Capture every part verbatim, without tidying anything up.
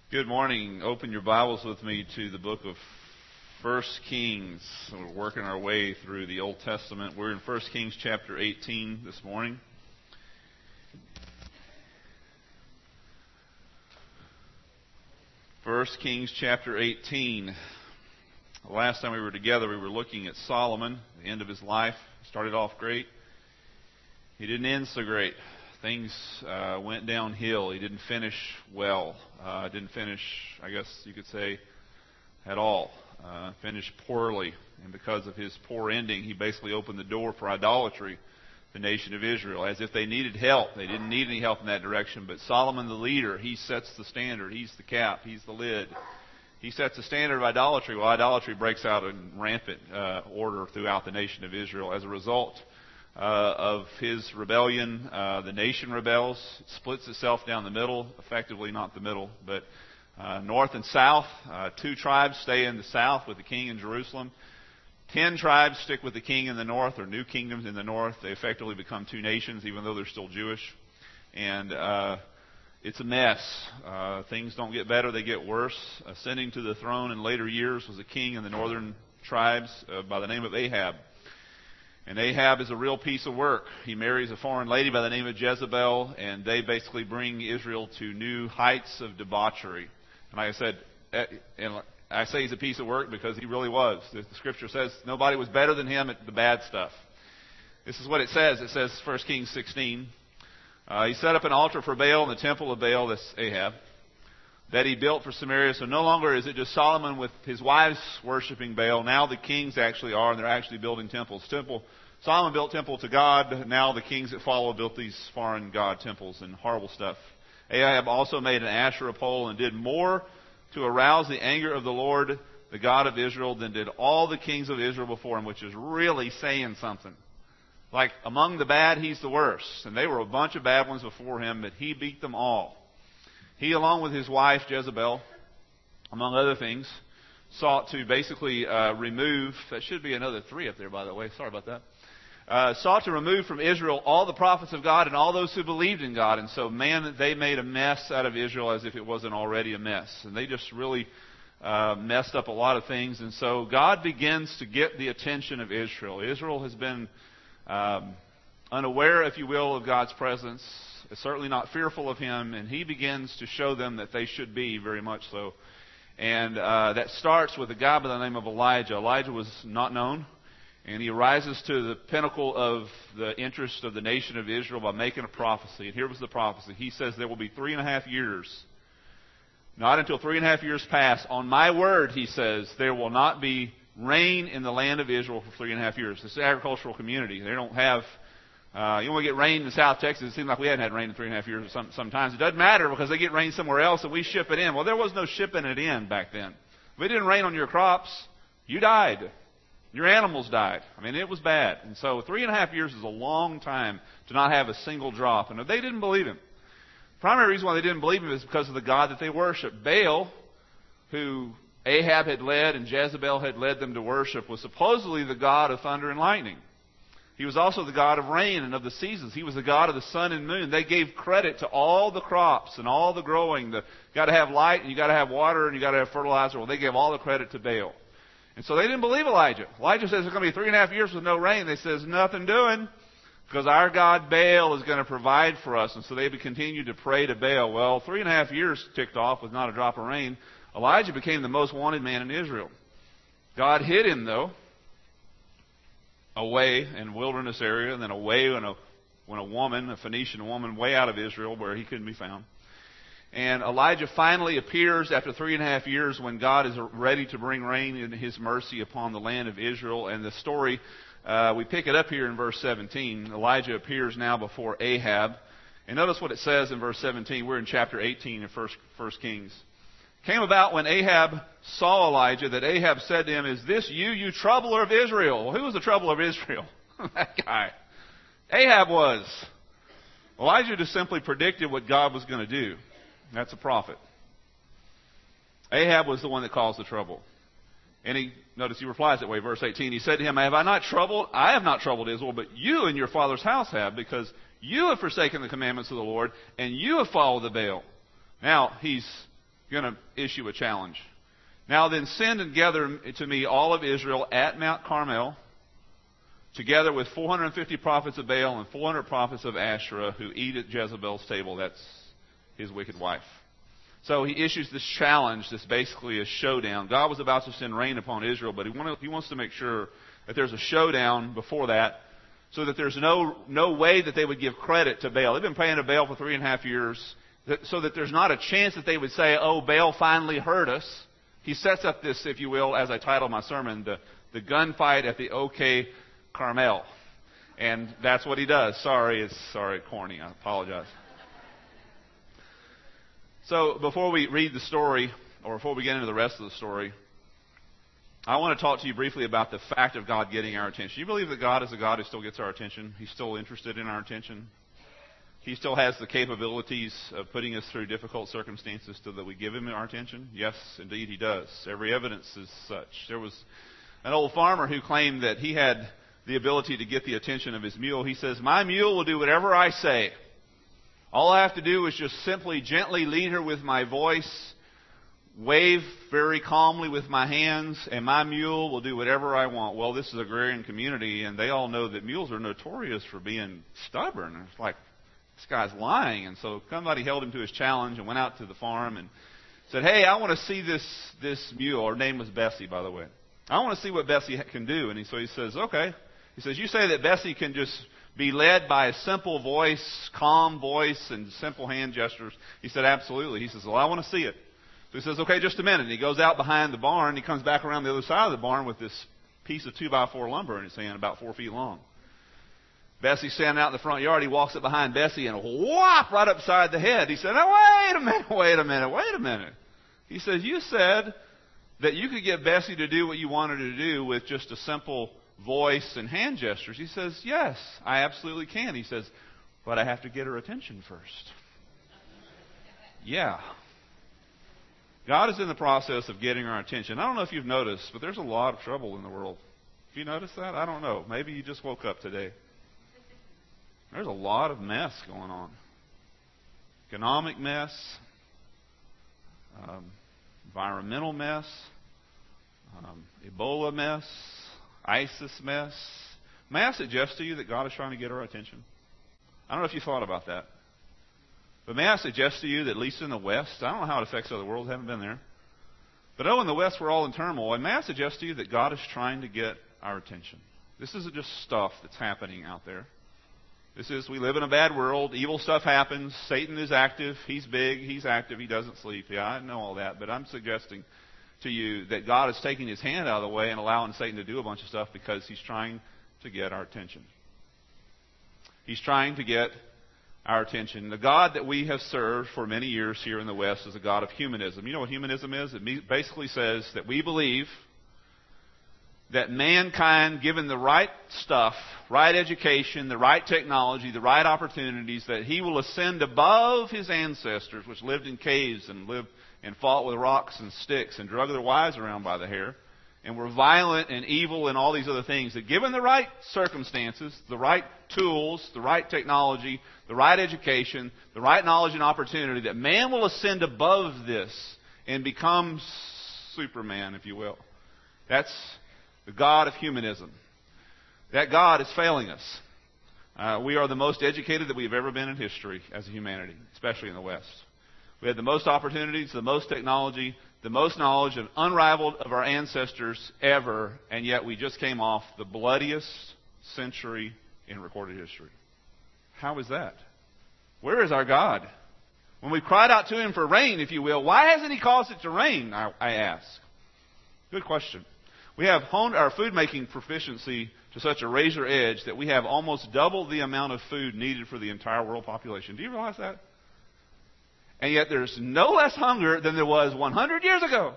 Good morning. Open your Bibles with me to the book of First Kings. We're working our way through the Old Testament. We're in First Kings chapter eighteen this morning. First Kings chapter eighteen. The last time we were together, we were looking at Solomon, the end of his life. Started off great. He didn't end so great. Things uh, went downhill. He didn't finish well. Uh, didn't finish, I guess you could say, at all. Uh, finished poorly. And because of his poor ending, he basically opened the door for idolatry, the nation of Israel, as if they needed help. They didn't need any help in that direction. But Solomon, the leader, he sets the standard. He's the cap. He's the lid. He sets the standard of idolatry. Well, idolatry breaks out in rampant uh, order throughout the nation of Israel. As a result Uh, of his rebellion, uh, the nation rebels, splits itself down the middle, effectively not the middle, but uh, north and south. Uh, two tribes stay in the south with the king in Jerusalem. Ten tribes stick with the king in the north, or new kingdoms in the north. They effectively become two nations, even though they're still Jewish. And uh, it's a mess. Uh, things don't get better, they get worse. Ascending to the throne in later years was a king in the northern tribes uh, by the name of Ahab. And Ahab is a real piece of work. He marries a foreign lady by the name of Jezebel, and they basically bring Israel to new heights of debauchery. And like I said, and I say he's a piece of work because he really was. The Scripture says nobody was better than him at the bad stuff. This is what it says. It says, First Kings sixteen, uh, he set up an altar for Baal in the temple of Baal, that's Ahab, that he built for Samaria. So no longer is it just Solomon with his wives worshiping Baal. Now the kings actually are, and they're actually building temples. Temple Solomon built temple to God. Now the kings that follow built these foreign god temples and horrible stuff. Ahab also made an Asherah pole and did more to arouse the anger of the Lord, the God of Israel, than did all the kings of Israel before him, which is really saying something. Like, among the bad, he's the worst. And they were a bunch of bad ones before him, but he beat them all. He, along with his wife, Jezebel, among other things, sought to basically uh, remove, that should be another three up there, by the way, sorry about that, uh, sought to remove from Israel all the prophets of God and all those who believed in God. And so, man, they made a mess out of Israel as if it wasn't already a mess. And they just really uh, messed up a lot of things. And so God begins to get the attention of Israel. Israel has been um, unaware, if you will, of God's presence. Certainly not fearful of him, and he begins to show them that they should be, very much so. And uh, that starts with a guy by the name of Elijah. Elijah was not known, and he rises to the pinnacle of the interest of the nation of Israel by making a prophecy. And here was the prophecy. He says there will be three and a half years. Not until three and a half years pass. On my word, he says, there will not be rain in the land of Israel for three and a half years. This is an agricultural community. They don't have... Uh, you want to get rain in South Texas. It seems like we hadn't had rain in three and a half years some, sometimes. It doesn't matter because they get rain somewhere else and we ship it in. Well, there was no shipping it in back then. If it didn't rain on your crops, you died. Your animals died. I mean, it was bad. And so three and a half years is a long time to not have a single drop. And they didn't believe him. The primary reason why they didn't believe him is because of the God that they worshiped. Baal, who Ahab had led and Jezebel had led them to worship, was supposedly the God of thunder and lightning. He was also the God of rain and of the seasons. He was the God of the sun and moon. They gave credit to all the crops and all the growing. You got to have light, and you got to have water, and you got to have fertilizer. Well, they gave all the credit to Baal. And so they didn't believe Elijah. Elijah says there's going to be three and a half years with no rain. They says nothing doing because our God Baal is going to provide for us. And so they continued to pray to Baal. Well, three and a half years ticked off with not a drop of rain. Elijah became the most wanted man in Israel. God hid him, though, away in a wilderness area, and then away when a, when a woman, a Phoenician woman, way out of Israel where he couldn't be found. And Elijah finally appears after three and a half years when God is ready to bring rain in his mercy upon the land of Israel. And the story, uh, we pick it up here in verse seventeen. Elijah appears now before Ahab. And notice what it says in verse seventeen. We're in chapter eighteen of First, First Kings. Came about when Ahab saw Elijah that Ahab said to him, "Is this you, you troubler of Israel?" Well, who was the troubler of Israel? That guy. Ahab was. Elijah just simply predicted what God was going to do. That's a prophet. Ahab was the one that caused the trouble. And he, notice he replies that way, verse eighteen. He said to him, "Have I not troubled? I have not troubled Israel, but you and your father's house have, because you have forsaken the commandments of the Lord, and you have followed the Baal." Now, he's going to issue a challenge. Now then, send and gather to me all of Israel at Mount Carmel, together with four hundred fifty prophets of Baal and four hundred prophets of Asherah who eat at Jezebel's table. That's his wicked wife. So he issues this challenge that's basically a showdown. God was about to send rain upon Israel, but he, wanted, he wants to make sure that there's a showdown before that, so that there's no, no way that they would give credit to Baal. They've been praying to Baal for three and a half years, that, so that there's not a chance that they would say, oh, Baal finally heard us. He sets up this, if you will, as I titled my sermon, the, the gunfight at the OK Carmel. And that's what he does. Sorry, it's sorry, corny. I apologize. So before we read the story, or before we get into the rest of the story, I want to talk to you briefly about the fact of God getting our attention. You believe that God is a God who still gets our attention? He's still interested in our attention? He still has the capabilities of putting us through difficult circumstances so that we give Him our attention? Yes, indeed He does. Every evidence is such. There was an old farmer who claimed that he had the ability to get the attention of his mule. He says, my mule will do whatever I say. All I have to do is just simply gently lead her with my voice, wave very calmly with my hands, and my mule will do whatever I want. Well, this is an agrarian community, and they all know that mules are notorious for being stubborn. It's like, this guy's lying. And so somebody held him to his challenge and went out to the farm and said, hey, I want to see this, this mule. Her name was Bessie, by the way. I want to see what Bessie can do. And he, so he says, okay. He says, you say that Bessie can just be led by a simple voice, calm voice, and simple hand gestures. He said, absolutely. He says, well, I want to see it. So he says, okay, just a minute. And he goes out behind the barn. He comes back around the other side of the barn with this piece of two by four lumber in his hand, about four feet long. Bessie's standing out in the front yard. He walks up behind Bessie and whop right upside the head. He said, now, wait a minute, wait a minute, wait a minute. He says, you said that you could get Bessie to do what you wanted her to do with just a simple voice and hand gestures. He says, yes, I absolutely can. He says, but I have to get her attention first. Yeah. God is in the process of getting our attention. I don't know if you've noticed, but there's a lot of trouble in the world. Have you noticed that? I don't know. Maybe you just woke up today. There's a lot of mess going on. Economic mess, um, environmental mess, um, Ebola mess, ISIS mess. May I suggest to you that God is trying to get our attention? I don't know if you thought about that. But may I suggest to you that at least in the West, I don't know how it affects other worlds, I haven't been there. But oh, in the West we're all in turmoil. And may I suggest to you that God is trying to get our attention? This isn't just stuff that's happening out there. This is, we live in a bad world. Evil stuff happens. Satan is active. He's big. He's active. He doesn't sleep. Yeah, I know all that. But I'm suggesting to you that God is taking His hand out of the way and allowing Satan to do a bunch of stuff because He's trying to get our attention. He's trying to get our attention. The God that we have served for many years here in the West is a God of humanism. You know what humanism is? It basically says that we believe that mankind, given the right stuff, right education, the right technology, the right opportunities, that he will ascend above his ancestors, which lived in caves and lived and fought with rocks and sticks and drug their wives around by the hair, and were violent and evil and all these other things. That given the right circumstances, the right tools, the right technology, the right education, the right knowledge and opportunity, that man will ascend above this and become Superman, if you will. That's the God of humanism. That God is failing us. Uh, we are the most educated that we have ever been in history as a humanity, especially in the West. We had the most opportunities, the most technology, the most knowledge of unrivaled of our ancestors ever, and yet we just came off the bloodiest century in recorded history. How is that? Where is our God? When we cried out to Him for rain, if you will, why hasn't He caused it to rain, I, I ask? Good question. We have honed our food-making proficiency to such a razor edge that we have almost double the amount of food needed for the entire world population. Do you realize that? And yet there's no less hunger than there was one hundred years ago.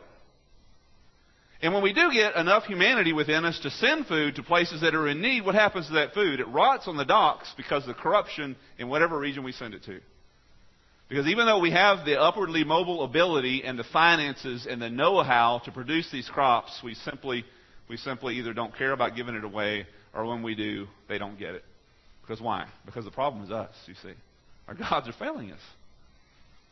And when we do get enough humanity within us to send food to places that are in need, what happens to that food? It rots on the docks because of the corruption in whatever region we send it to. Because even though we have the upwardly mobile ability and the finances and the know-how to produce these crops, we simply we simply either don't care about giving it away, or when we do, they don't get it. Because why? Because the problem is us, you see. Our gods are failing us.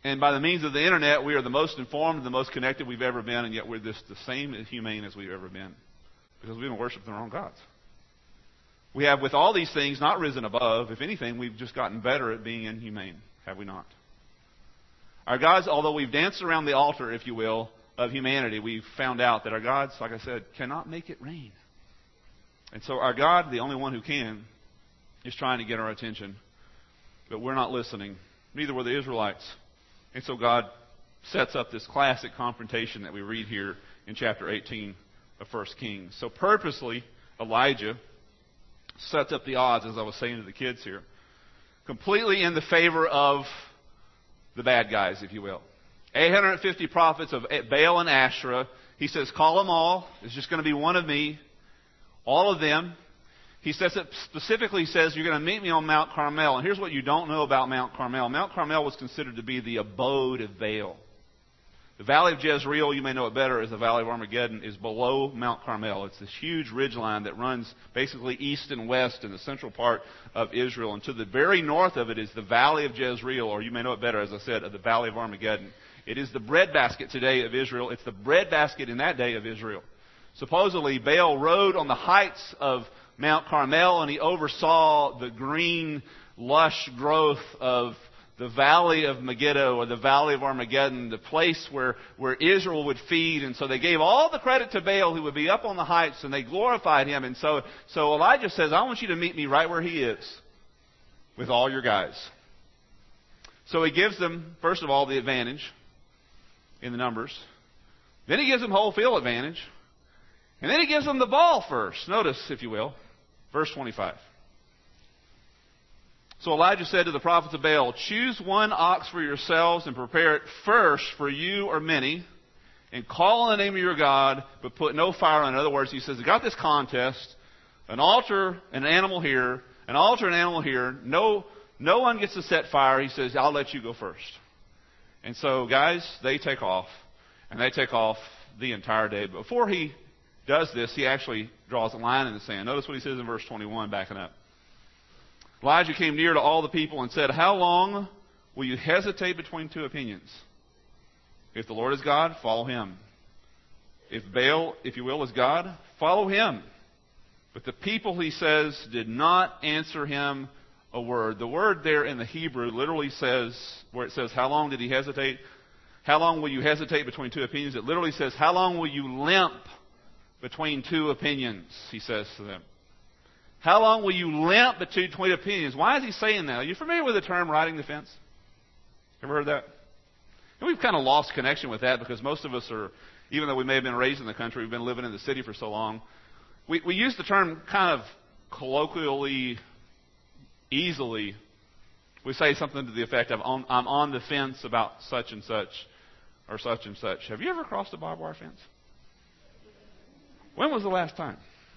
And by the means of the internet, we are the most informed, the most connected we've ever been, and yet we're this, the same humane as we've ever been. Because we've been worshiping the wrong gods. We have, with all these things, not risen above. If anything, we've just gotten better at being inhumane. Have we not? Our gods, although we've danced around the altar, if you will, of humanity, we've found out that our gods, like I said, cannot make it rain. And so our God, the only one who can, is trying to get our attention. But we're not listening. Neither were the Israelites. And so God sets up this classic confrontation that we read here in chapter eighteen of First Kings. So purposely, Elijah sets up the odds, as I was saying to the kids here, completely in the favor of the bad guys, if you will. eight hundred fifty prophets of Baal and Asherah. He says, call them all. It's just going to be one of me. All of them. He says it specifically says, you're going to meet me on Mount Carmel. And here's what you don't know about Mount Carmel. Mount Carmel was considered to be the abode of Baal. The Valley of Jezreel, you may know it better as the Valley of Armageddon, is below Mount Carmel. It's this huge ridgeline that runs basically east and west in the central part of Israel. And to the very north of it is the Valley of Jezreel, or you may know it better, as I said, of the Valley of Armageddon. It is the breadbasket today of Israel. It's the breadbasket in that day of Israel. Supposedly, Baal rode on the heights of Mount Carmel, and he oversaw the green, lush growth of the Valley of Megiddo, or the Valley of Armageddon, the place where, where Israel would feed. And so they gave all the credit to Baal, who would be up on the heights, and they glorified him. And so, so Elijah says, I want you to meet me right where he is, with all your guys. So he gives them, first of all, the advantage in the numbers. Then he gives them whole field advantage. And then he gives them the ball first. Notice, if you will, verse twenty-five. So Elijah said to the prophets of Baal, choose one ox for yourselves and prepare it first for you or many, and call on the name of your God, but put no fire on it. In other words, he says, I got this contest, an altar, an animal here, an altar, an animal here. No, no one gets to set fire. He says, I'll let you go first. And so, guys, they take off, and they take off the entire day. But before he does this, he actually draws a line in the sand. Notice what he says in verse twenty-one, backing up. Elijah came near to all the people and said, how long will you hesitate between two opinions? If the Lord is God, follow him. If Baal, if you will, is God, follow him. But the people, he says, did not answer him a word. The word there in the Hebrew literally says, where it says, how long did he hesitate? How long will you hesitate between two opinions? It literally says, how long will you limp between two opinions, he says to them. How long will you limp between opinions? Why is he saying that? Are you familiar with the term riding the fence? Ever heard that? And we've kind of lost connection with that because most of us are, even though we may have been raised in the country, we've been living in the city for so long. We, we use the term kind of colloquially, easily. We say something to the effect of, on, I'm on the fence about such and such or such and such. Have you ever crossed a barbed wire fence? When was the last time?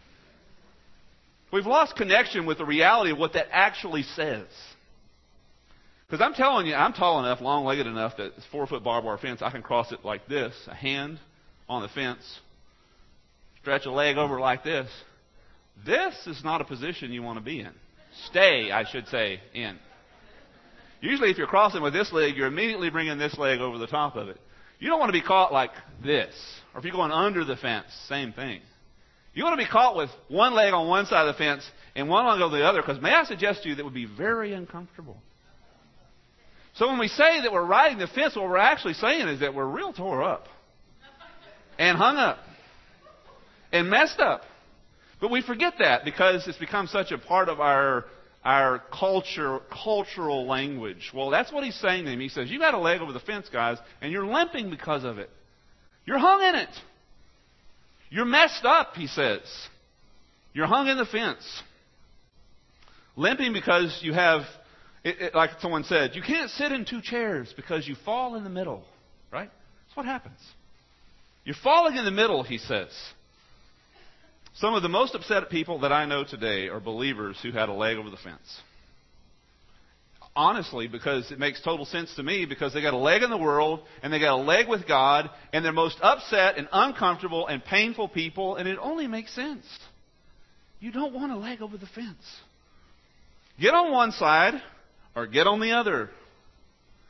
We've lost connection with the reality of what that actually says. Because I'm telling you, I'm tall enough, long-legged enough that it's four-foot barbed wire fence, I can cross it like this, a hand on the fence, stretch a leg over like this. This is not a position you want to be in. Stay, I should say, in. Usually if you're crossing with this leg, you're immediately bringing this leg over the top of it. You don't want to be caught like this. Or if you're going under the fence, same thing. You want to be caught with one leg on one side of the fence and one leg on the other, because may I suggest to you that would be very uncomfortable. So when we say that we're riding the fence, what we're actually saying is that we're real tore up and hung up and messed up. But we forget that because it's become such a part of our our culture, cultural language. Well, that's what he's saying to him. He says, you got a leg over the fence, guys, and you're limping because of it. You're hung in it. You're messed up, he says. You're hung in the fence. Limping because you have, it, it, like someone said, you can't sit in two chairs because you fall in the middle. Right? That's what happens. You're falling in the middle, he says. Some of the most upset people that I know today are believers who had a leg over the fence. Honestly, because it makes total sense to me, because they got a leg in the world, and they got a leg with God, and they're most upset and uncomfortable and painful people, and it only makes sense. You don't want a leg over the fence. Get on one side, or get on the other.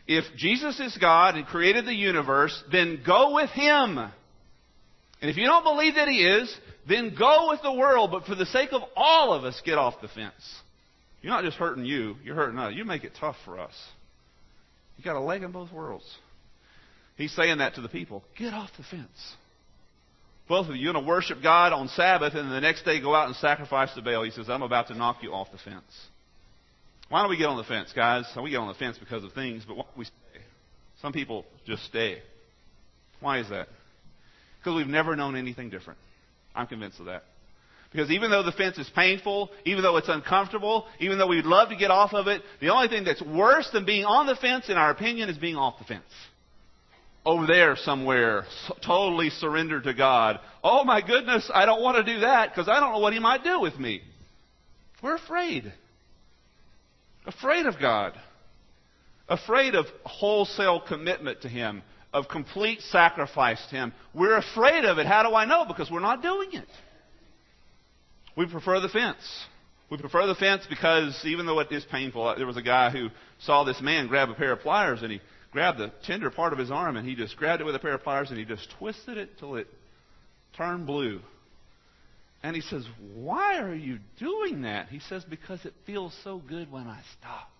if Jesus is God and created the universe, then go with Him. And if you don't believe that He is, then go with the world. But for the sake of all of us, get off the fence. You're not just hurting you, you're hurting us. You make it tough for us. You got a leg in both worlds. He's saying that to the people. Get off the fence. Both of you, you're going to worship God on Sabbath and the next day go out and sacrifice to Baal. He says, I'm about to knock you off the fence. Why don't we get on the fence, guys? We get on the fence because of things, but why don't we stay? Some people just stay. Why is that? Because we've never known anything different. I'm convinced of that. Because even though the fence is painful, even though it's uncomfortable, even though we'd love to get off of it, the only thing that's worse than being on the fence, in our opinion, is being off the fence. Over there somewhere, totally surrendered to God. Oh my goodness, I don't want to do that because I don't know what He might do with me. We're afraid. Afraid of God. Afraid of wholesale commitment to Him, of complete sacrifice to Him. We're afraid of it. How do I know? Because we're not doing it. We prefer the fence. We prefer the fence because even though it is painful, there was a guy who saw this man grab a pair of pliers and he grabbed the tender part of his arm and he just grabbed it with a pair of pliers and he just twisted it till it turned blue. And he says, why are you doing that? He says, because it feels so good when I stop.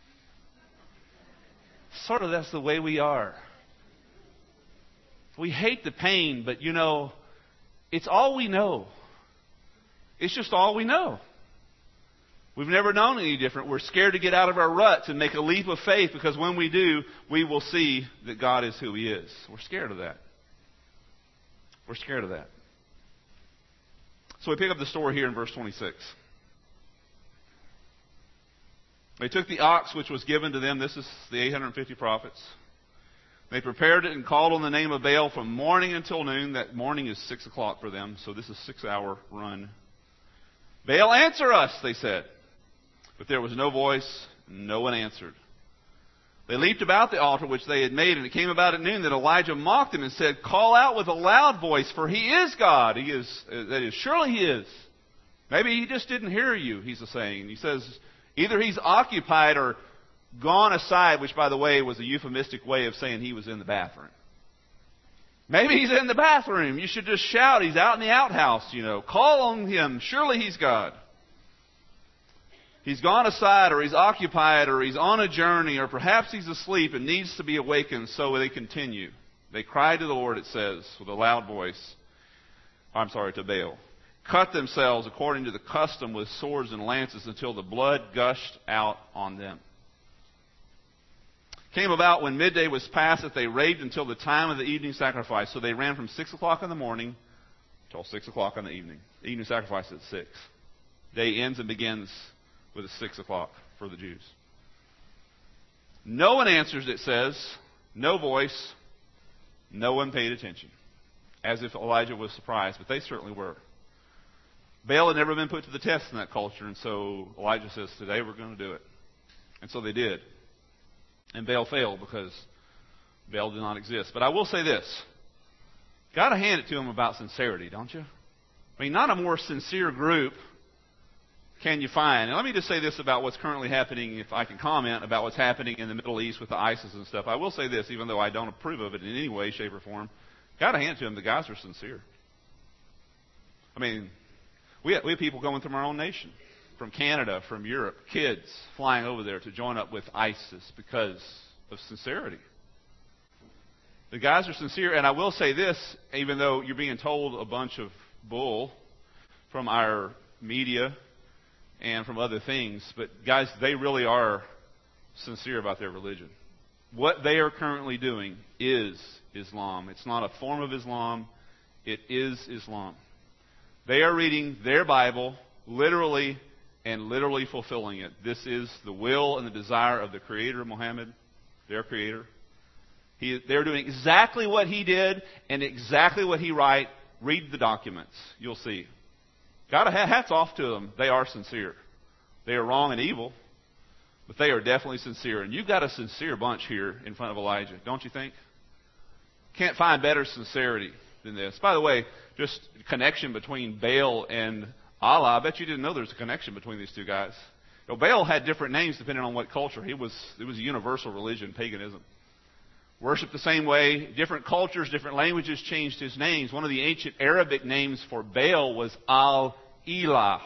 Sort of that's the way we are. We hate the pain, but you know, it's all we know. It's just all we know. We've never known any different. We're scared to get out of our ruts and make a leap of faith because when we do, we will see that God is who He is. We're scared of that. We're scared of that. So we pick up the story here in verse twenty-six. They took the ox which was given to them. This is the eight hundred fifty prophets. They prepared it and called on the name of Baal from morning until noon. That morning is six o'clock for them, so this is a six-hour run. Baal, answer us, they said. But there was no voice, no one answered. They leaped about the altar which they had made, and it came about at noon that Elijah mocked them and said, call out with a loud voice, for He is God. He is, that is, surely He is. Maybe He just didn't hear you, he's saying. He says, either He's occupied or gone aside, which, by the way, was a euphemistic way of saying He was in the bathroom. Maybe He's in the bathroom. You should just shout. He's out in the outhouse, you know. Call on Him. Surely He's God. He's gone aside, or He's occupied, or He's on a journey, or perhaps He's asleep and needs to be awakened. So they continue. They cry to the Lord, it says, with a loud voice. I'm sorry, to Baal. Cut themselves according to the custom with swords and lances until the blood gushed out on them. Came about when midday was past that they raved until the time of the evening sacrifice. So they ran from six o'clock in the morning till six o'clock in the evening. The evening sacrifice is at six. Day ends and begins with a six o'clock for the Jews. No one answers, it says. No voice. No one paid attention. As if Elijah was surprised, but they certainly were. Baal had never been put to the test in that culture, and so Elijah says, today we're going to do it. And so they did. And Baal failed because Baal did not exist. But I will say this. Got to hand it to him about sincerity, don't you? I mean, not a more sincere group can you find. And let me just say this about what's currently happening, if I can comment about what's happening in the Middle East with the ISIS and stuff. I will say this, even though I don't approve of it in any way, shape, or form. Got to hand it to him. The guys are sincere. I mean, we have, we have people going from our own nation. From Canada, from Europe, kids flying over there to join up with ISIS because of sincerity. The guys are sincere, and I will say this, even though you're being told a bunch of bull from our media and from other things, but guys, they really are sincere about their religion. What they are currently doing is Islam. It's not a form of Islam. It is Islam. They are reading their Bible literally and literally fulfilling it. This is the will and the desire of the Creator, Muhammad, their Creator. He, they're doing exactly what He did and exactly what He wrote. Read the documents. You'll see. Got to have hats off to them. They are sincere. They are wrong and evil, but they are definitely sincere. And you've got a sincere bunch here in front of Elijah, don't you think? Can't find better sincerity than this. By the way, just connection between Baal and Allah. I bet you didn't know there's a connection between these two guys. So Baal had different names depending on what culture. He was, it was a universal religion, paganism. Worshipped the same way. Different cultures, different languages changed his names. One of the ancient Arabic names for Baal was Al-Ilah.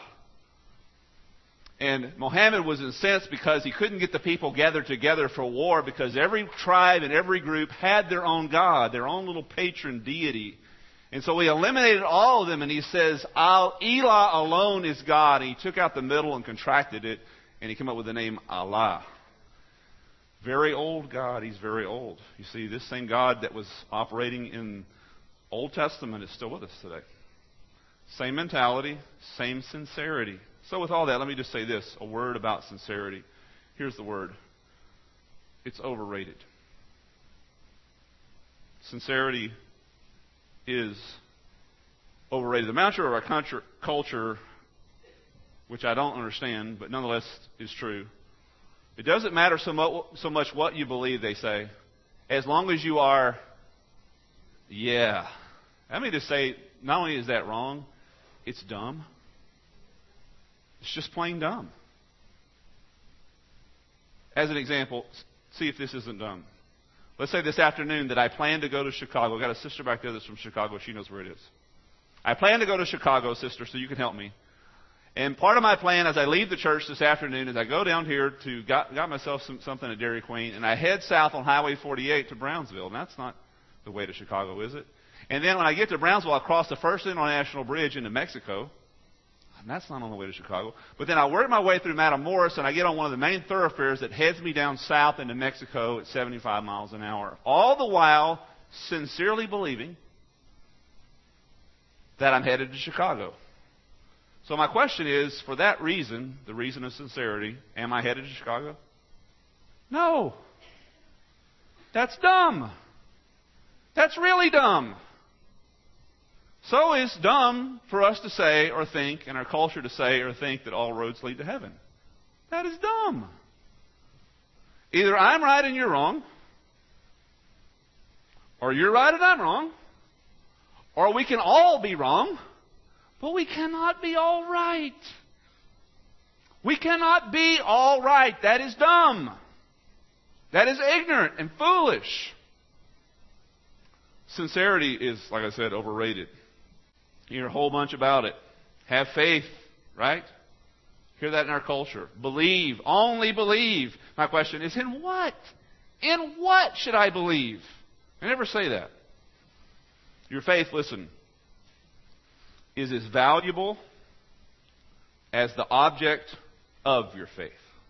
And Muhammad was incensed because he couldn't get the people gathered together for war, because every tribe and every group had their own god, their own little patron deity. And so he eliminated all of them, and he says, Al-Ilah alone is God. And he took out the middle and contracted it, and he came up with the name Allah. Very old God. He's very old. You see, this same God that was operating in Old Testament is still with us today. Same mentality, same sincerity. So with all that, let me just say this, a word about sincerity. Here's the word. It's overrated. Sincerity is overrated. The mantra of our culture, which I don't understand, but nonetheless is true. It doesn't matter so much, so much what you believe, they say, as long as you are, yeah. Let me just say, not only is that wrong, it's dumb. It's just plain dumb. As an example, see if this isn't dumb. Let's say this afternoon that I plan to go to Chicago. I've got a sister back there that's from Chicago. She knows where it is. I plan to go to Chicago, sister, so you can help me. And part of my plan as I leave the church this afternoon is I go down here to, got, got myself some, something at Dairy Queen, and I head south on Highway forty-eight to Brownsville. And that's not the way to Chicago, is it? And then when I get to Brownsville, I cross the First International Bridge into Mexico. And that's not on the way to Chicago. But then I work my way through Matamoros, and I get on one of the main thoroughfares that heads me down south into Mexico at seventy-five miles an hour. All the while sincerely believing that I'm headed to Chicago. So my question is, for that reason, the reason of sincerity, am I headed to Chicago? No. That's dumb. That's really dumb. So it's dumb for us to say or think, and our culture to say or think, that all roads lead to heaven. That is dumb. Either I'm right and you're wrong, or you're right and I'm wrong, or we can all be wrong, but we cannot be all right. We cannot be all right. That is dumb. That is ignorant and foolish. Sincerity is, like I said, overrated. You hear a whole bunch about it. Have faith, right? Hear that in our culture. Believe. Only believe. My question is, in what? In what should I believe? I never say that. Your faith, listen, is as valuable as the object of your faith.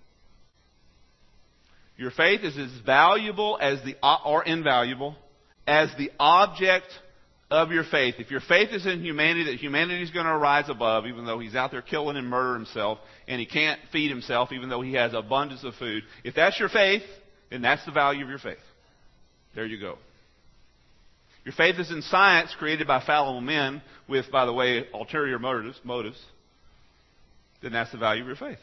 Your faith is as valuable as the, or invaluable, as the object of your faith. If your faith is in humanity, that humanity is going to rise above, even though he's out there killing and murdering himself, and he can't feed himself, even though he has abundance of food. If that's your faith, then that's the value of your faith. There you go. Your faith is in science created by fallible men with, by the way, ulterior motives, motives, then that's the value of your faith.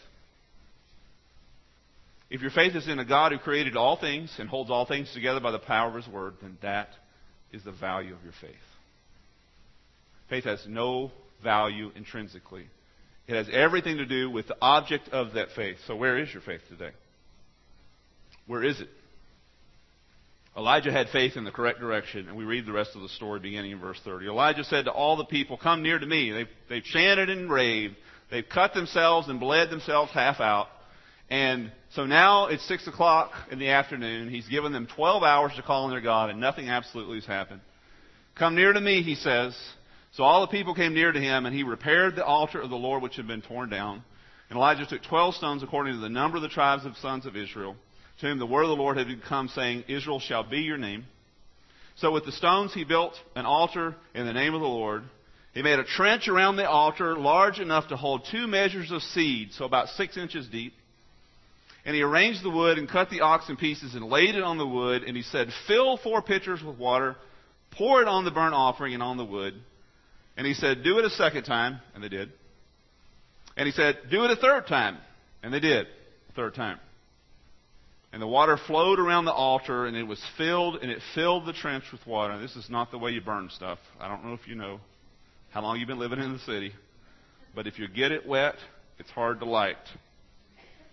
If your faith is in a God who created all things and holds all things together by the power of His Word, then that is the value of your faith. Faith has no value intrinsically. It has everything to do with the object of that faith. So where is your faith today? Where is it? Elijah had faith in the correct direction, and we read the rest of the story beginning in verse thirty. Elijah said to all the people, "Come near to me." They've, they've chanted and raved. They've cut themselves and bled themselves half out. And so now it's six o'clock in the afternoon. He's given them twelve hours to call on their God, and nothing absolutely has happened. "Come near to me," he says. So all the people came near to him, and he repaired the altar of the Lord which had been torn down. And Elijah took twelve stones according to the number of the tribes of sons of Israel, to whom the word of the Lord had come, saying, "Israel shall be your name." So with the stones he built an altar in the name of the Lord. He made a trench around the altar large enough to hold two measures of seed, so about six inches deep. And he arranged the wood and cut the ox in pieces and laid it on the wood. And he said, "Fill four pitchers with water, pour it on the burnt offering and on the wood." And he said, "Do it a second time." And they did. And he said, "Do it a third time." And they did. A third time. And the water flowed around the altar, and it was filled, and it filled the trench with water. And this is not the way you burn stuff. I don't know if you know how long you've been living in the city. But if you get it wet, it's hard to light.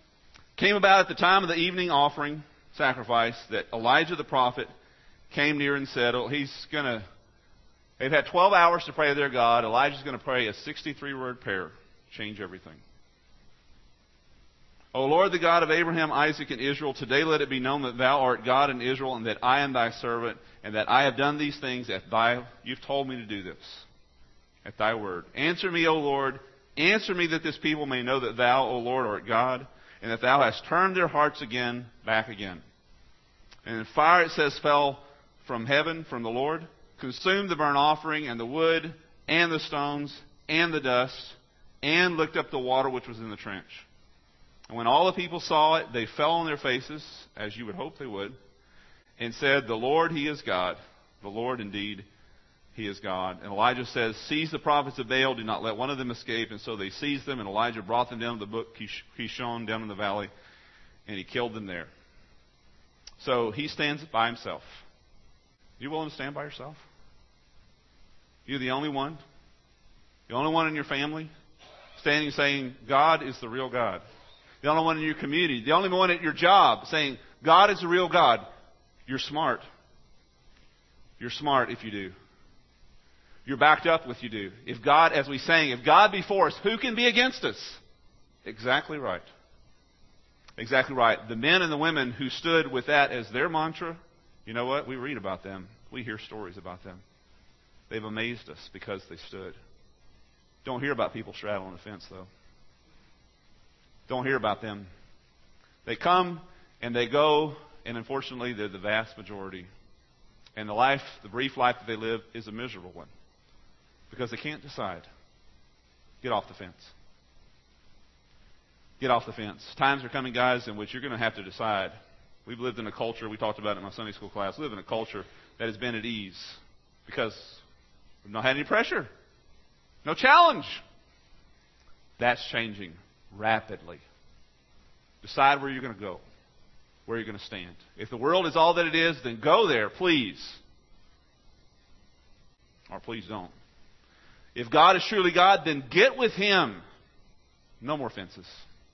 came about at the time of the evening offering sacrifice that Elijah the prophet came near and said, oh, he's going to, they've had twelve hours to pray to their God. Elijah's going to pray a sixty-three word prayer. Change everything. O Lord, the God of Abraham, Isaac, and Israel, today let it be known that thou art God in Israel, and that I am thy servant, and that I have done these things at thy, you've told me to do this, at thy word. Answer me, O Lord, answer me that this people may know that thou, O Lord, art God, and that thou hast turned their hearts again, back again. And fire, it says, fell from heaven, from the Lord, consumed the burnt offering, and the wood, and the stones, and the dust, and licked up the water which was in the trench. And when all the people saw it, they fell on their faces, as you would hope they would, and said, the Lord, He is God. The Lord, indeed, He is God. And Elijah says, seize the prophets of Baal, do not let one of them escape. And so they seized them, and Elijah brought them down to the brook Kishon, down in the valley, and he killed them there. So he stands by himself. You willing to stand by yourself? You're the only one? The only one in your family? Standing saying, God is the real God. The only one in your community. The only one at your job saying, God is the real God. You're smart. You're smart if you do. You're backed up if you do. If God, as we sang, if God be for us, who can be against us? Exactly right. Exactly right. The men and the women who stood with that as their mantra, you know what? We read about them. We hear stories about them. They've amazed us because they stood. Don't hear about people straddling the fence, though. Don't hear about them. They come and they go, and unfortunately, they're the vast majority. And the life, the brief life that they live, is a miserable one because they can't decide. Get off the fence. Get off the fence. Times are coming, guys, in which you're going to have to decide. We've lived in a culture, we talked about it in my Sunday school class, we live in a culture that has been at ease because we've not had any pressure. No challenge. That's changing rapidly. Decide where you're going to go, where you're going to stand. If the world is all that it is, then go there, please. Or please don't. If God is truly God, then get with Him. No more fences.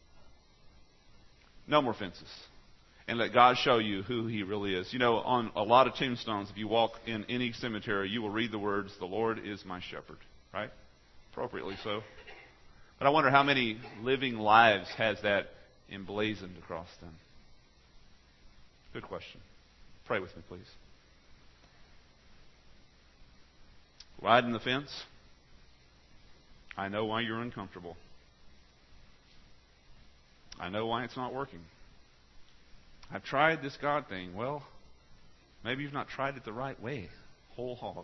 No more fences. And let God show you who He really is. You know, on a lot of tombstones, if you walk in any cemetery, you will read the words, the Lord is my shepherd. Right? Appropriately so. But I wonder how many living lives has that emblazoned across them. Good question. Pray with me, please. Riding the fence. I know why you're uncomfortable. I know why it's not working. I've tried this God thing. Well, maybe you've not tried it the right way. Whole hog.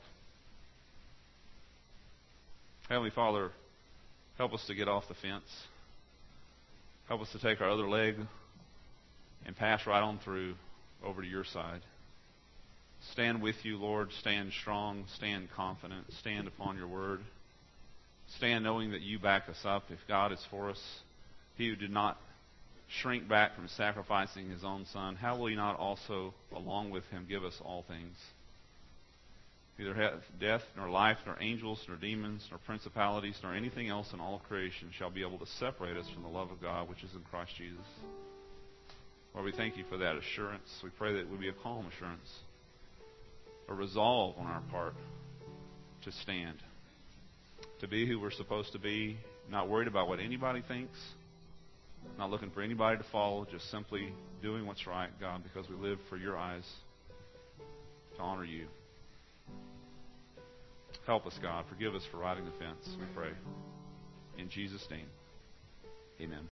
Heavenly Father, help us to get off the fence. Help us to take our other leg and pass right on through over to your side. Stand with you, Lord. Stand strong. Stand confident. Stand upon your word. Stand knowing that you back us up. If God is for us, He who did not shrink back from sacrificing His own Son, how will He not also, along with Him, give us all things? Neither death, nor life, nor angels, nor demons, nor principalities, nor anything else in all creation shall be able to separate us from the love of God which is in Christ Jesus. Lord, we thank you for that assurance. We pray that it would be a calm assurance, a resolve on our part to stand, to be who we're supposed to be, not worried about what anybody thinks, not looking for anybody to follow, just simply doing what's right, God, because we live for your eyes to honor you. Help us, God. Forgive us for riding the fence, we pray. In Jesus' name, amen.